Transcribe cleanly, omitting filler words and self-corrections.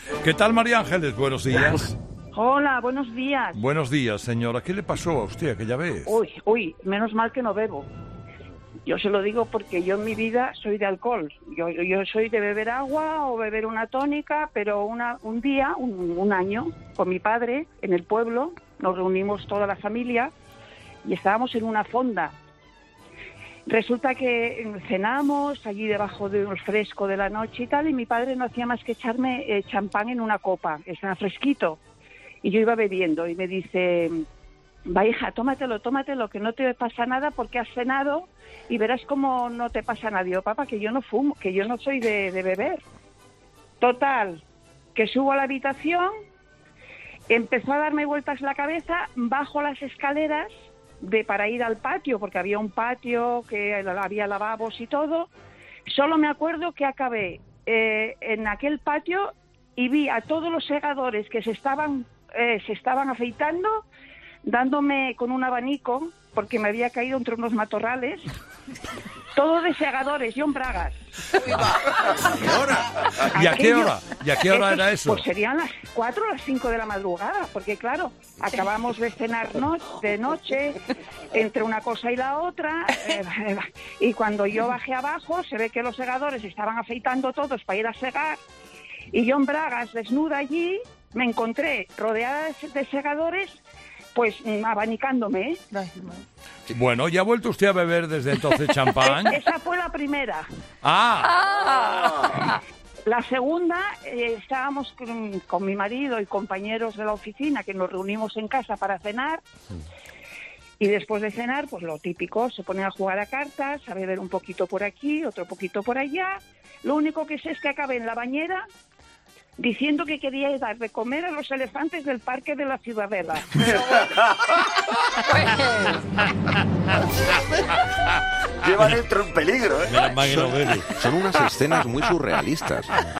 ¿Qué tal, María Ángeles? Buenos días. Hola, buenos días. Buenos días, señora. ¿Qué le pasó a usted aquella vez? Uy, menos mal que no bebo. Yo se lo digo porque yo en mi vida soy de alcohol. Yo soy de beber agua o beber una tónica, pero un año, con mi padre, en el pueblo, nos reunimos toda la familia y estábamos en una fonda. Resulta que cenamos allí debajo de un fresco de la noche y tal, y mi padre no hacía más que echarme champán en una copa, estaba fresquito. Y yo iba bebiendo y me dice, va hija, tómatelo, que no te pasa nada porque has cenado y verás cómo no te pasa nada. Yo, papá, que yo no fumo, que yo no soy de beber. Total, que subo a la habitación, empezó a darme vueltas la cabeza, bajo las escaleras para ir al patio, porque había un patio que había lavabos y todo. Solo me acuerdo que acabé en aquel patio y vi a todos los segadores que se estaban afeitando, dándome con un abanico, porque me había caído entre unos matorrales, todo de segadores, yo en bragas. ¿Y a qué hora? ¿Y a qué hora era eso? Pues serían las 4 o las 5 de la madrugada, porque claro, acabamos de cenar de noche, entre una cosa y la otra, y cuando yo bajé abajo, se ve que los segadores estaban afeitando todos para ir a segar, y yo en bragas, desnuda allí, me encontré rodeada de segadores, pues abanicándome, ¿eh? Bueno, ¿ya ha vuelto usted a beber desde entonces champán? Esa fue la primera. ¡Ah! La segunda, estábamos con mi marido y compañeros de la oficina, que nos reunimos en casa para cenar, y después de cenar, pues lo típico, se ponen a jugar a cartas, a beber un poquito por aquí, otro poquito por allá. Lo único que sé es que acabé en la bañera diciendo que quería dar de comer a los elefantes del Parque de la Ciudadela. Lleva dentro un peligro, ¿eh? Son unas escenas muy surrealistas.